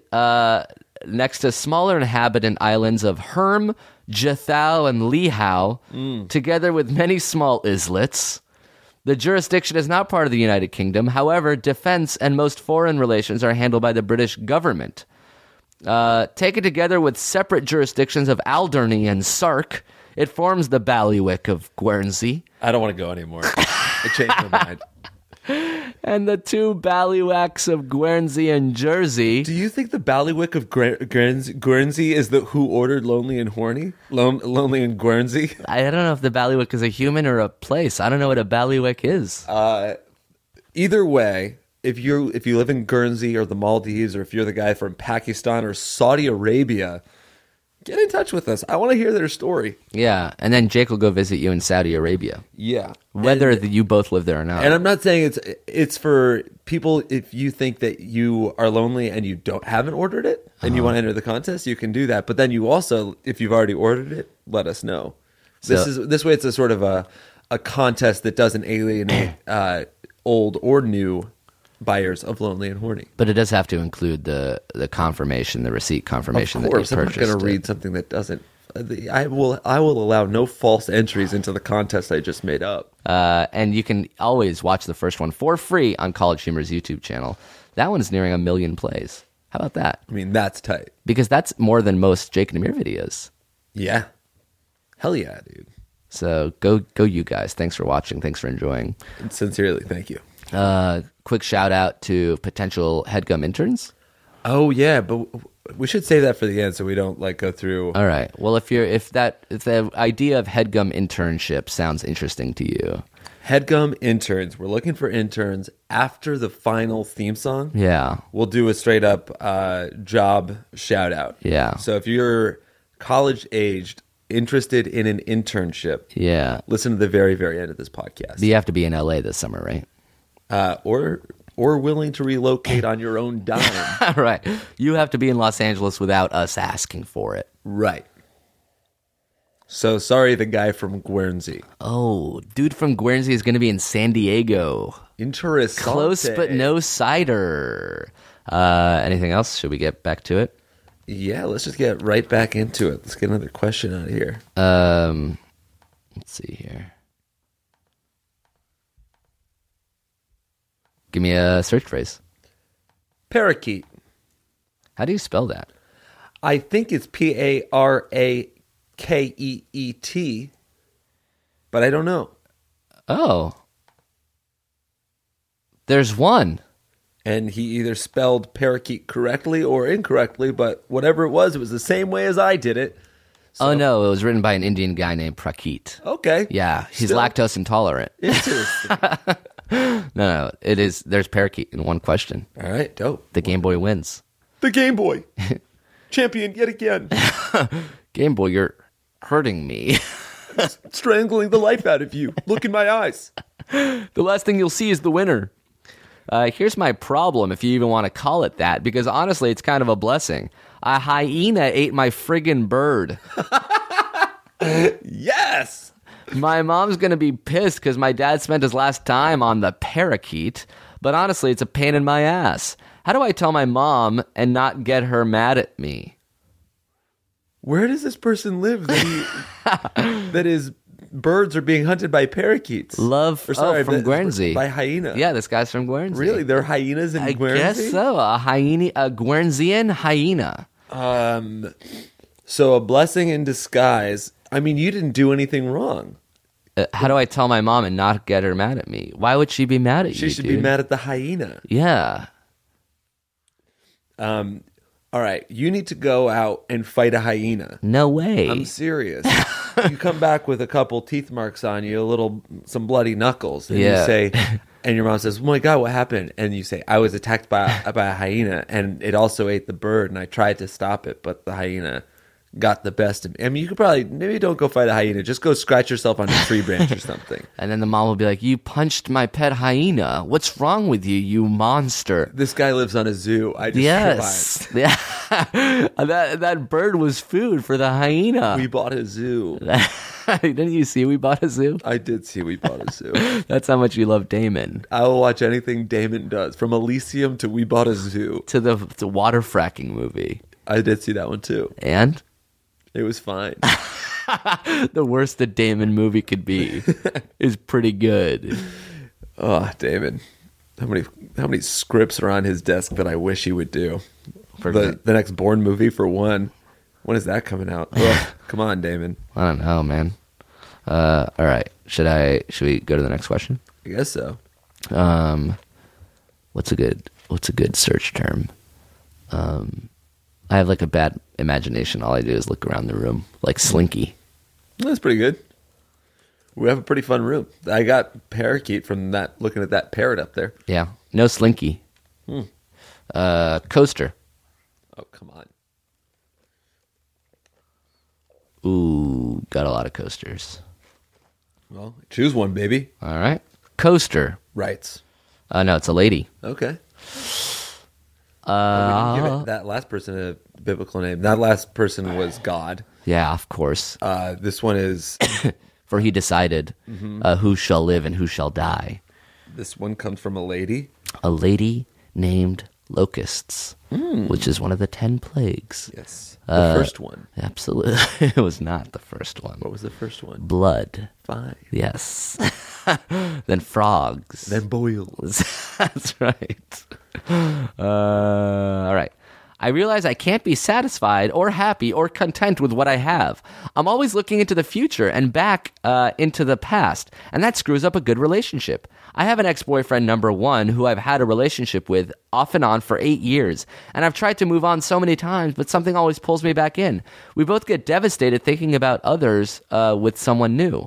next to smaller inhabitant islands of Herm, Jethou, and Lihou, together with many small islets. The jurisdiction is not part of the United Kingdom. However, defense and most foreign relations are handled by the British government. Taken together with separate jurisdictions of Alderney and Sark, it forms the Bailiwick of Guernsey. I don't want to go anymore. I changed my mind. And the two Ballywacks of Guernsey and Jersey. Do you think the Bailiwick of Guernsey is who ordered Lonely and Horny? Lonely and Guernsey? I don't know if the Bailiwick is a human or a place. I don't know what a Bailiwick is. Either way, if you live in Guernsey or the Maldives, or if you're the guy from Pakistan or Saudi Arabia, get in touch with us. I want to hear their story. Yeah, and then Jake will go visit you in Saudi Arabia. Yeah. Whether you both live there or not. And I'm not saying it's for people, if you think that you are lonely and you haven't ordered it and you want to enter the contest, you can do that. But then you also, if you've already ordered it, let us know. This way it's a sort of a contest that doesn't alienate old or new buyers of Lonely and Horny. But it does have to include the confirmation, the receipt confirmation. Of course, that you I'm purchased. not going to read something that doesn't. I will allow no false entries into the contest I just made up. And you can always watch the first one for free on College Humor's YouTube channel. That one's nearing 1 million plays. How about that? I mean, that's tight. Because that's more than most Jake and Amir videos. Yeah. Hell yeah, dude. So go you guys. Thanks for watching. Thanks for enjoying. Sincerely, thank you. Quick shout out to potential HeadGum interns. Oh yeah, but we should save that for the end so we don't go through. All right. Well, if the idea of HeadGum internship sounds interesting to you, HeadGum interns. We're looking for interns after the final theme song. Yeah, we'll do a straight up job shout out. Yeah. So if you're college aged, interested in an internship, listen to the very, very end of this podcast. But you have to be in LA this summer, right? Or willing to relocate on your own dime. Right. You have to be in Los Angeles without us asking for it. Right. So sorry, the guy from Guernsey. Oh, dude from Guernsey is going to be in San Diego. Interesting. Close, but no cider. Anything else? Should we get back to it? Yeah, let's just get right back into it. Let's get another question out of here. Let's see here. Give me a search phrase. Parakeet. How do you spell that? I think it's Parakeet, but I don't know. Oh. There's one. And he either spelled parakeet correctly or incorrectly, but whatever it was the same way as I did it. So. Oh, no, it was written by an Indian guy named Prakeet. Okay. Yeah, he's lactose intolerant. Interesting. No, it is. There's parakeet in one question. All right, dope. The Game Boy wins. The Game Boy. Champion yet again. Game Boy, you're hurting me. Strangling the life out of you. Look in my eyes. The last thing you'll see is the winner. Here's my problem, if you even want to call it that, because honestly, it's kind of a blessing. A hyena ate my friggin' bird. Yes! My mom's going to be pissed because my dad spent his last time on the parakeet, but honestly, it's a pain in my ass. How do I tell my mom and not get her mad at me? Where does this person live that his birds are being hunted by parakeets? From Guernsey. By hyena. Yeah, this guy's from Guernsey. Really? There are hyenas in Guernsey? I guess so. A Guernseyan hyena. So a blessing in disguise. I mean, you didn't do anything wrong. How do I tell my mom and not get her mad at me? Why would she be mad at you, She should be mad at the hyena. Yeah. All right, you need to go out and fight a hyena. No way. I'm serious. You come back with a couple teeth marks on you, some bloody knuckles, and you say, and your mom says, "Oh my God, what happened?" And you say, "I was attacked by a hyena, and it also ate the bird, and I tried to stop it, but the hyena got the best of me." I mean, you could maybe don't go fight a hyena, just go scratch yourself on a tree branch or something. And then the mom will be like, "You punched my pet hyena. What's wrong with you, you monster?" This guy lives on a zoo. I just survived. Yeah. that bird was food for the hyena. We bought a zoo. Didn't you see we bought a zoo? I did see we bought a zoo. That's how much you love Damon. I will watch anything Damon does, from Elysium to We Bought a Zoo. To the water fracking movie. I did see that one too. And? It was fine. The worst that Damon movie could be is pretty good. Oh, Damon. How many scripts are on his desk that I wish he would do? The next Bourne movie, for one. When is that coming out? Ugh, come on, Damon. I don't know, man. All right. Should we go to the next question? I guess so. What's a good search term? I have like a bad imagination. All I do is look around the room, like Slinky. That's pretty good. We have a pretty fun room. I got parakeet from that, looking at that parrot up there. Yeah. No Slinky. Coaster. Oh, come on. Ooh, got a lot of coasters. Well, choose one, baby. All right. Coaster. Rights. No, it's a lady. Okay. We didn't give that last person a biblical name. That last person was God. Yeah, of course. This one is... For he decided who shall live and who shall die. This one comes from a lady. A lady named Locusts, which is one of the 10 plagues. Yes. The first one. Absolutely. It was not the first one. What was the first one? Blood. Fine. Yes. Then frogs. Then boils. That's right. All right. I realize I can't be satisfied or happy or content with what I have. I'm always looking into the future and back into the past, and that screws up a good relationship. I have an ex-boyfriend number 1 who I've had a relationship with off and on for 8 years, and I've tried to move on so many times, but something always pulls me back in. We both get devastated thinking about others with someone new.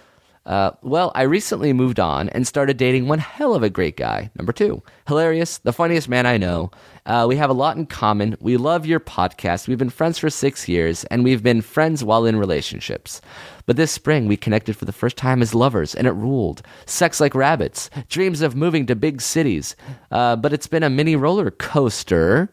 Well, I recently moved on and started dating one hell of a great guy. Number 2, hilarious, the funniest man I know. We have a lot in common. We love your podcast. We've been friends for 6 years, and we've been friends while in relationships. But this spring, we connected for the first time as lovers, and it ruled. Sex like rabbits, dreams of moving to big cities. But it's been a mini roller coaster.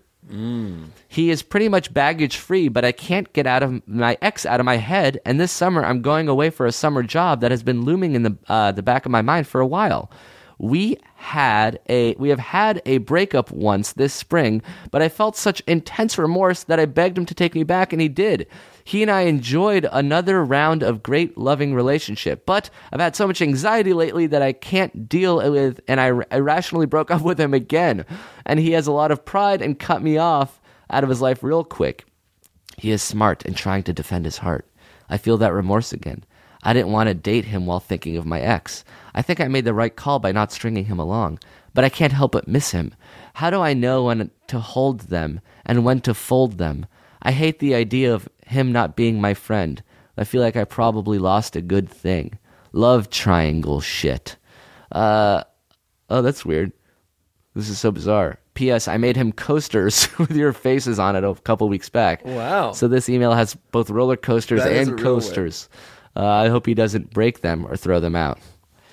He is pretty much baggage free, but I can't get my ex out of my head. And this summer, I'm going away for a summer job that has been looming in the back of my mind for a while. We have had a breakup once this spring, but I felt such intense remorse that I begged him to take me back, and he did. He and I enjoyed another round of great loving relationship, but I've had so much anxiety lately that I can't deal with, and I irrationally broke up with him again. And he has a lot of pride and cut me off out of his life real quick. He is smart and trying to defend his heart. I feel that remorse again. I didn't want to date him while thinking of my ex. I think I made the right call by not stringing him along, but I can't help but miss him. How do I know when to hold them and when to fold them? I hate the idea of him not being my friend. I feel like I probably lost a good thing. Love triangle shit. Oh, that's weird. This is so bizarre. P.S. I made him coasters with your faces on it a couple weeks back. Wow. So this email has both roller coasters That is a and real coasters. I hope he doesn't break them or throw them out.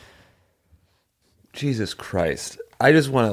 Jesus Christ. I just want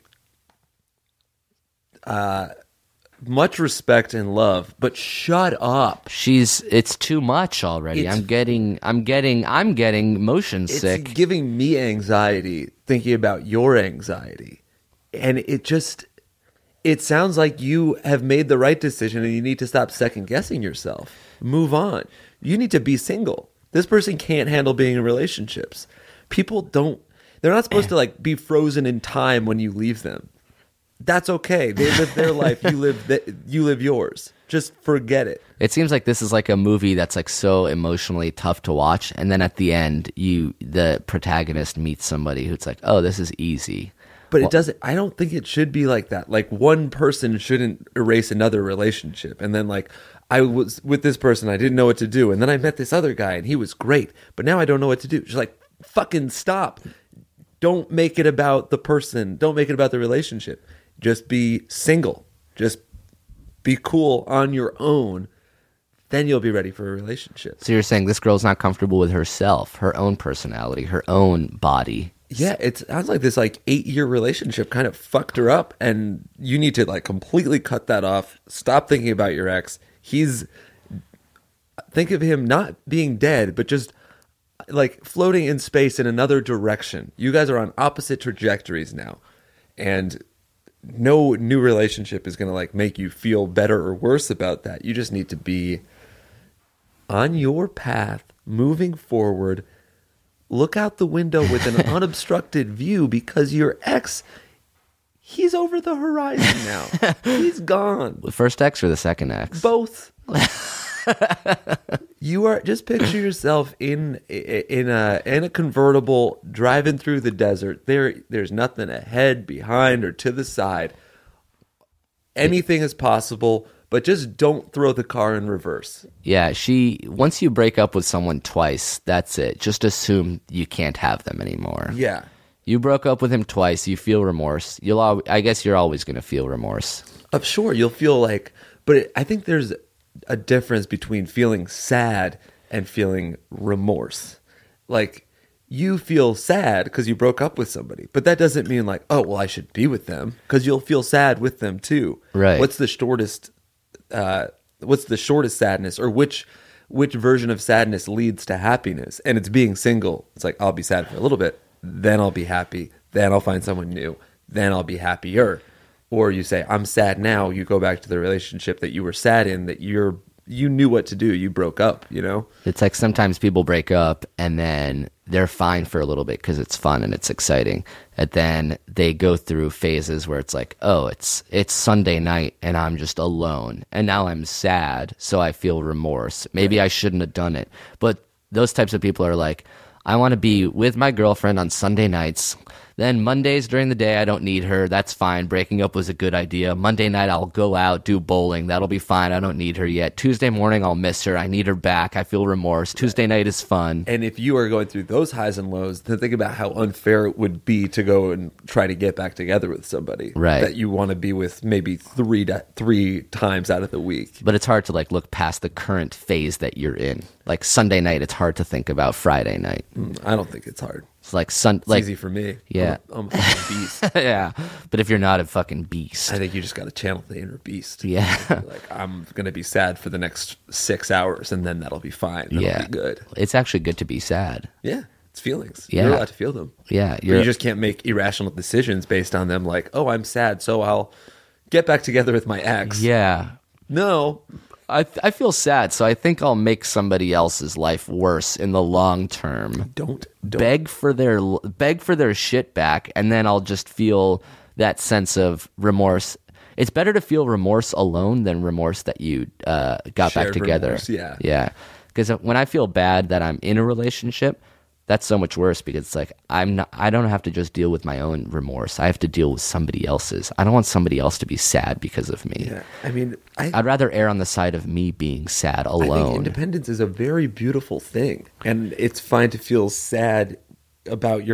to much respect and love, but shut up. It's too much already. I'm getting motion sick. It's giving me anxiety thinking about your anxiety. And it it sounds like you have made the right decision and you need to stop second guessing yourself. Move on. You need to be single. This person can't handle being in relationships. People don't, they're not supposed to like be frozen in time when you leave them. That's okay. They live their life. You live yours. Just forget it. It seems like this is like a movie that's like so emotionally tough to watch, and then at the end, the protagonist meets somebody who's like, "Oh, this is easy." But it doesn't. I don't think it should be like that. Like one person shouldn't erase another relationship, and then like I was with this person, I didn't know what to do, and then I met this other guy, and he was great, but now I don't know what to do. Just like fucking stop. Don't make it about the person. Don't make it about the relationship. Just be single. Just be cool on your own. Then you'll be ready for a relationship. So you're saying this girl's not comfortable with herself, her own personality, her own body. Yeah, it sounds like this like 8-year relationship kind of fucked her up, and you need to like completely cut that off. Stop thinking about your ex. Think of him not being dead, but just like floating in space in another direction. You guys are on opposite trajectories now, and no new relationship is going to like make you feel better or worse about that. You just need to be on your path, moving forward. Look out the window with an unobstructed view, because your ex, he's over the horizon now. He's gone. The first ex or the second ex? Both. You are, just picture yourself in a convertible driving through the desert. There's nothing ahead, behind, or to the side. Anything is possible, but just don't throw the car in reverse. Yeah, once you break up with someone twice, that's it. Just assume you can't have them anymore. Yeah. You broke up with him twice, you feel remorse. I guess you're always going to feel remorse. Sure, you'll feel like, but I think there's a difference between feeling sad and feeling remorse. Like, you feel sad because you broke up with somebody, but that doesn't mean like, oh, well, I should be with them, because you'll feel sad with them too. Right. What's the shortest sadness, or which version of sadness leads to happiness? And it's being single. It's like, I'll be sad for a little bit, then I'll be happy, then I'll find someone new, then I'll be happier. Or you say, I'm sad now. You go back to the relationship that you were sad in, that you knew what to do. You broke up, you know? It's like sometimes people break up and then they're fine for a little bit because it's fun and it's exciting. And then they go through phases where it's like, oh, it's Sunday night and I'm just alone. And now I'm sad, so I feel remorse. Maybe I shouldn't have done it. But those types of people are like, I want to be with my girlfriend on Sunday nights. Then Mondays during the day, I don't need her. That's fine. Breaking up was a good idea. Monday night, I'll go out, do bowling. That'll be fine. I don't need her yet. Tuesday morning, I'll miss her. I need her back. I feel remorse. Tuesday night is fun. And if you are going through those highs and lows, then think about how unfair it would be to go and try to get back together with somebody that you want to be with maybe three times out of the week. But it's hard to like look past the current phase that you're in. Like Sunday night, it's hard to think about Friday night. I don't think it's hard. It's like it's easy for me. Yeah. I'm a fucking beast. Yeah. But if you're not a fucking beast, I think you just got to channel the inner beast. Yeah. Like, I'm going to be sad for the next 6 hours, and then that'll be fine. That'll be good. It's actually good to be sad. Yeah. It's feelings. Yeah. You're allowed to feel them. Yeah. You just can't make irrational decisions based on them, like, oh, I'm sad, so I'll get back together with my ex. Yeah. No. I feel sad, so I think I'll make somebody else's life worse in the long term. Don't beg for their shit back, and then I'll just feel that sense of remorse. It's better to feel remorse alone than remorse that you got Shared back together. Remorse, yeah. Yeah. Because when I feel bad that I'm in a relationship, that's so much worse, because it's like I don't have to just deal with my own remorse. I have to deal with somebody else's. I don't want somebody else to be sad because of me. Yeah. I mean, I'd rather err on the side of me being sad alone. I think independence is a very beautiful thing, and it's fine to feel sad about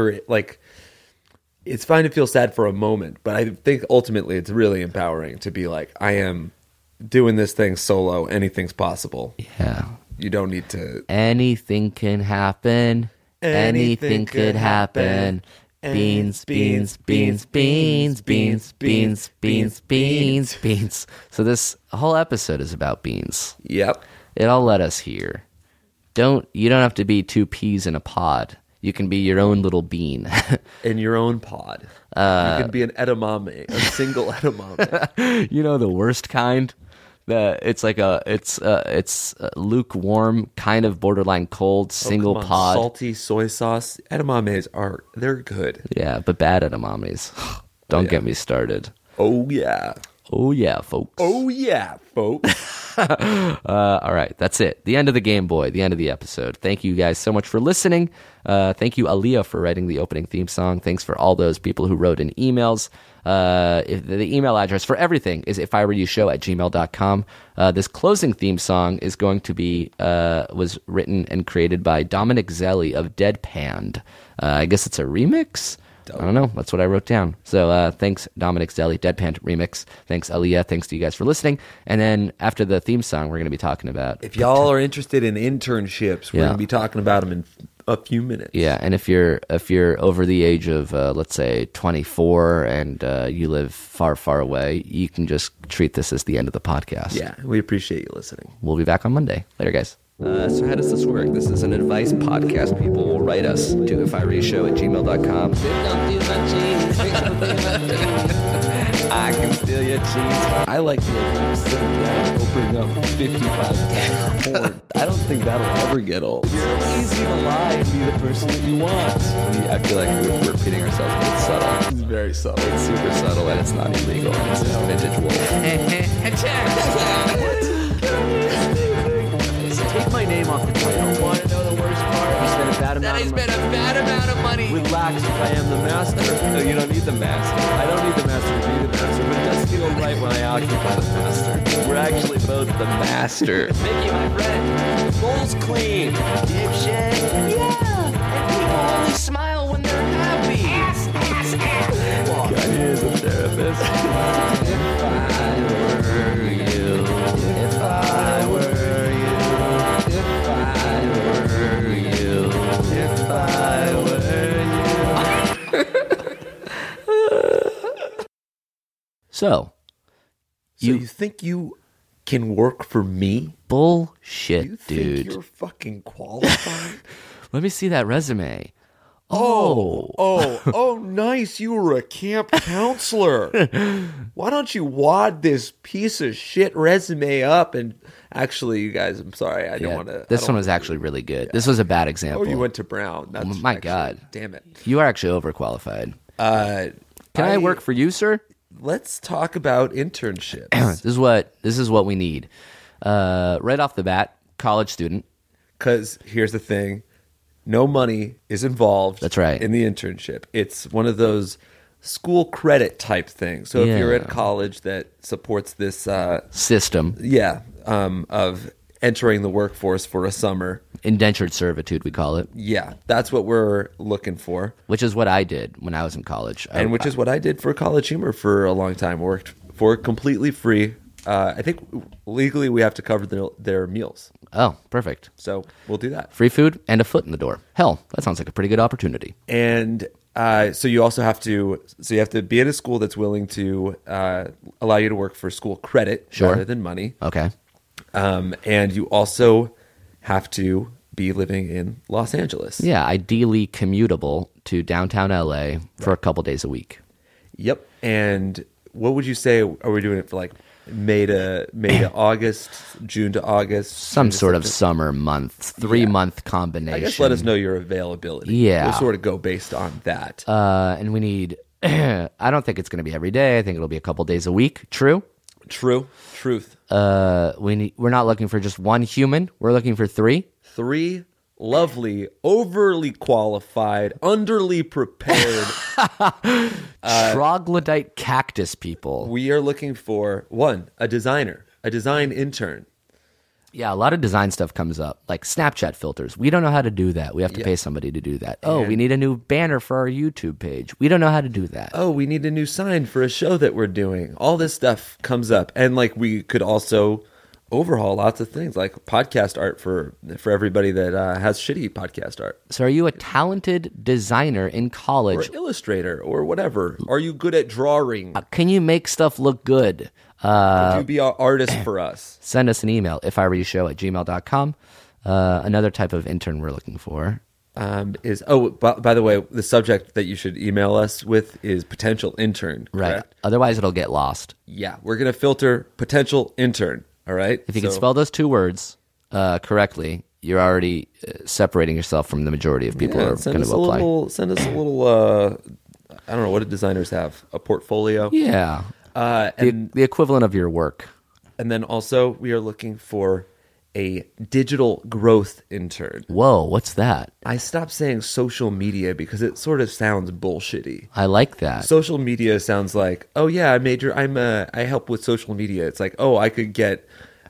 it's fine to feel sad for a moment, but I think ultimately it's really empowering to be like, I am doing this thing solo. Anything's possible. Yeah. You don't need to. Anything can happen. Anything could happen. Beans, beans, beans, beans, beans, beans, beans, beans, beans. So this whole episode is about beans. Yep. It'll let us hear. You don't have to be two peas in a pod. You can be your own little bean. In your own pod. You can be an edamame, a single edamame. You know, the worst kind. It's lukewarm, kind of borderline cold, single Come on, pod. salty soy sauce. Edamames they're good. Yeah, but bad edamames. Don't get me started. Oh yeah. Oh yeah, folks. Oh yeah, folks. All right, that's it. The end of the Game Boy, the end of the episode. Thank you guys so much for listening. Thank you, Aaliyah, for writing the opening theme song. Thanks for all those people who wrote in emails. The email address for everything is ifiwereyoushow@gmail.com. This closing theme song is going to be was written and created by Dominic Zelli of Deadpanned. I guess it's a remix. I don't know. That's what I wrote down. So thanks, Dominic Zelli, Deadpan Remix. Thanks, Aaliyah. Thanks to you guys for listening. And then after the theme song, we're going to be talking about... If y'all are interested in internships, we're going to be talking about them in a few minutes. Yeah, and if you're over the age of, let's say, 24 and you live far, far away, you can just treat this as the end of the podcast. Yeah, we appreciate you listening. We'll be back on Monday. Later, guys. So how does this work? This is an advice podcast. People will write us to ifiwereyoushow@gmail.com. I can steal your cheese. I like the idea of sitting down, opening up 55 cans of porn. I don't think that'll ever get old. You're easy to lie and be the person that you want. I feel like we're repeating ourselves, but it's subtle. It's very subtle. It's super subtle, and it's not illegal. And it's just vintage wolf. Take my name off the title. You want to know the worst part? You spent a bad amount of money. A bad amount of money. Relax, I am the master. No, you don't need the master. I don't need the master to be the master, but it does feel right when I occupy the master. We're actually both the master. Mickey, my friend, the bowl's clean. Dipshit. Yeah. And people only smile when they're happy. God, he is a therapist. If I were you, if I were So you think you can work for me? Bullshit, you dude. Think you're fucking qualified? Let me see that resume. Oh, nice. You were a camp counselor. Why don't you wad this piece of shit resume up and actually, you guys, I'm sorry. I don't want to. This one was actually really good. Yeah. This was a bad example. Oh, you went to Brown. That's my God. Damn it. You are actually overqualified. Can I work for you, sir? Let's talk about internships. This is what we need. Right off the bat, college student. Because here's the thing. No money is involved. That's right. In the internship. It's one of those school credit type things. So if you're at college that supports this system. Yeah. Of entering the workforce for a summer. Indentured servitude, we call it. Yeah. That's what we're looking for. Which is what I did when I was in college. And which is what I did for College Humor for a long time. Worked for completely free. I think legally we have to cover their meals. Oh, perfect. So we'll do that. Free food and a foot in the door. Hell, that sounds like a pretty good opportunity. And so you also have to be in a school that's willing to allow you to work for school credit rather than money. Okay. And you also have to be living in Los Angeles. Yeah, ideally commutable to downtown LA for a couple days a week. Yep. And what would you say? Are we doing it for like May to August, June to August? Some sort of summer month, 3-month combination. I guess let us know your availability. Yeah. We'll sort of go based on that. And we need, I don't think it's going to be every day. I think it'll be a couple days a week. True? Truth. We're not looking for just one human. We're looking for 3. 3 lovely, overly qualified, underly prepared troglodyte cactus people. We are looking for a design intern. Yeah, a lot of design stuff comes up, like Snapchat filters. We don't know how to do that. We have to pay somebody to do that. Oh, we need a new banner for our YouTube page. We don't know how to do that. Oh, we need a new sign for a show that we're doing. All this stuff comes up. And like we could also overhaul lots of things, like podcast art for everybody that has shitty podcast art. So are you a talented designer in college? Or illustrator or whatever. Are you good at drawing? Can you make stuff look good? Could you be an artist for us? Send us an email, ifiwereyoushow@gmail.com. Another type of intern we're looking for is by the way, the subject that you should email us with is potential intern. Right. Correct? Otherwise, it'll get lost. Yeah, we're gonna filter potential intern. All right. If you can spell those two words correctly, you're already separating yourself from the majority of people who are going to apply. Send us a little. I don't know, what do designers have? A portfolio. Yeah. The equivalent of your work. And then also, we are looking for a digital growth intern. Whoa, what's that? I stopped saying social media because it sort of sounds bullshitty. I like that. Social media sounds like, oh yeah, I help with social media. It's like, oh, I could get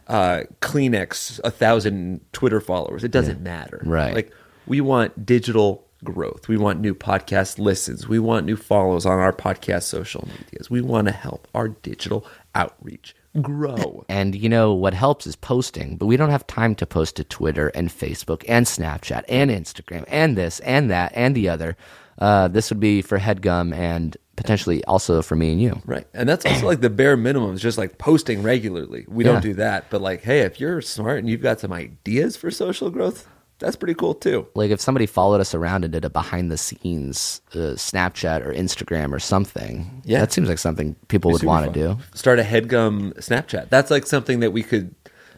Kleenex 1,000 Twitter followers. It doesn't matter. Right. Like, we want digital growth. We want new podcast listens. We want new follows on our podcast social medias. We want to help our digital outreach grow. And you know what helps is posting, but we don't have time to post to Twitter and Facebook and Snapchat and Instagram and this and that and the other. This would be for HeadGum and potentially also for me and you. Right. And that's also like the bare minimum is just like posting regularly. We don't do that. But like, hey, if you're smart and you've got some ideas for social growth, that's pretty cool too. Like if somebody followed us around and did a behind the scenes Snapchat or Instagram or something, that seems like something people would want to do. Start a HeadGum Snapchat. That's like something that we could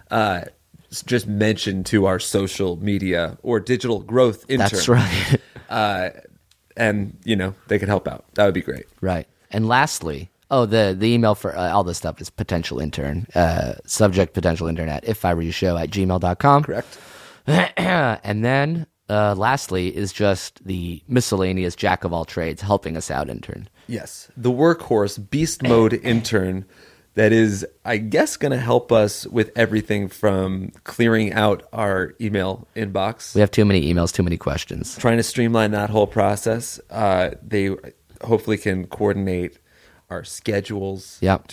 just mention to our social media or digital growth intern. That's right. And, you know, they could help out. That would be great. Right. And lastly, the email for all this stuff is potential intern. Subject potential intern at ifIWereYouShow@gmail.com. Correct. And then lastly is just the miscellaneous jack of all trades helping us out intern. Yes. The workhorse beast mode intern that is, I guess, going to help us with everything from clearing out our email inbox. We have too many emails, too many questions. Trying to streamline that whole process. They hopefully can coordinate our schedules. Yep.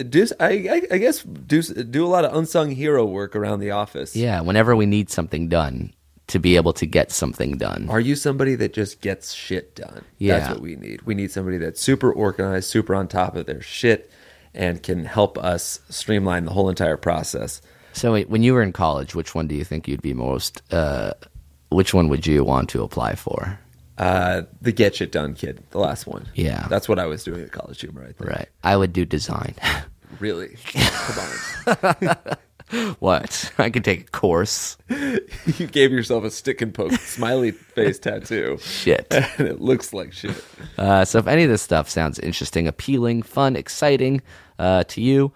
I guess do a lot of unsung hero work around the office. Yeah, whenever we need something done, to be able to get something done. Are you somebody that just gets shit done? Yeah. That's what we need. We need somebody that's super organized, super on top of their shit, and can help us streamline the whole entire process. So wait, when you were in college, which one do you think you'd be most, which one would you want to apply for? The get shit done kid, the last one. Yeah. That's what I was doing at College Humor, I think. Right. I would do design. Really? Come on. What? I could take a course. You gave yourself a stick and poke smiley face tattoo. Shit. And it looks like shit. So if any of this stuff sounds interesting, appealing, fun, exciting to you,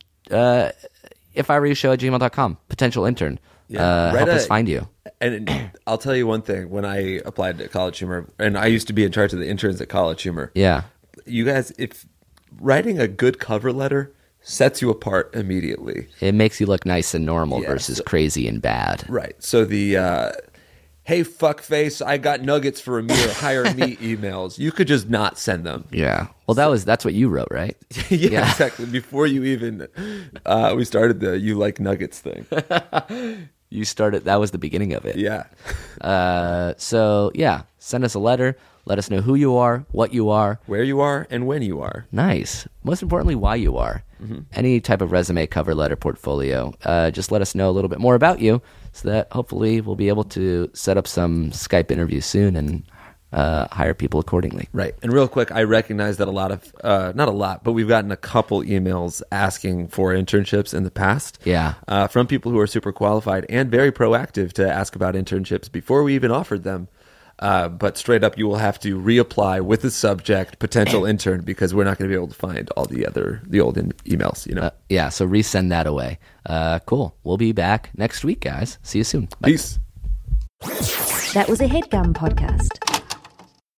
ifIWereYouShow@gmail.com. Potential intern. Help us find you. And I'll tell you one thing. When I applied to College Humor, and I used to be in charge of the interns at College Humor. Yeah. You guys, if writing a good cover letter sets you apart immediately. It makes you look nice and normal versus crazy and bad. Right. So the, hey, fuckface, I got nuggets for Amir, hire me emails. You could just not send them. Yeah. Well, that's what you wrote, right? Yeah, exactly. Before you even, we started the you like nuggets thing. You started, that was the beginning of it. Yeah. So, yeah, send us a letter. Let us know who you are, what you are, where you are, and when you are. Nice. Most importantly, why you are. Mm-hmm. Any type of resume, cover letter, portfolio. Just let us know a little bit more about you so that hopefully we'll be able to set up some Skype interviews soon and hire people accordingly. Right. And real quick, I recognize that a lot of, not a lot, but we've gotten a couple emails asking for internships in the past. Yeah. From people who are super qualified and very proactive to ask about internships before we even offered them. But straight up, you will have to reapply with the subject potential intern because we're not going to be able to find all the old emails, you know? Yeah, so resend that away. Cool. We'll be back next week, guys. See you soon. Bye. Peace. That was a HeadGum podcast.